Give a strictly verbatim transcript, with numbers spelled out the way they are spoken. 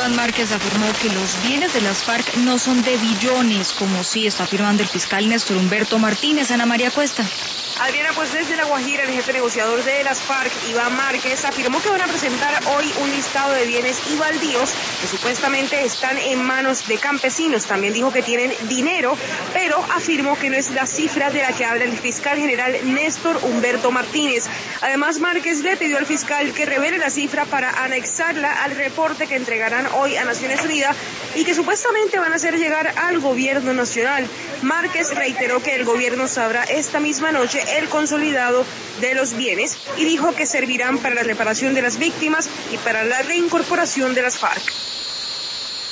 Iván Márquez afirmó que los bienes de las FARC no son de billones, como sí está afirmando el fiscal Néstor Humberto Martínez. Ana María Cuesta. Adriana, pues desde La Guajira, el jefe negociador de las FARC, Iván Márquez, afirmó que van a presentar hoy un listado de bienes y baldíos que supuestamente están en manos de campesinos. También dijo que tienen dinero, pero afirmó que no es la cifra de la que habla el fiscal general Néstor Humberto Martínez. Además, Márquez le pidió al fiscal que revele la cifra para anexarla al reporte que entregarán hoy a Naciones Unidas y que supuestamente van a hacer llegar al gobierno nacional. Márquez reiteró que el gobierno sabrá esta misma noche el consolidado de los bienes y dijo que servirán para la reparación de las víctimas y para la reincorporación de las FARC.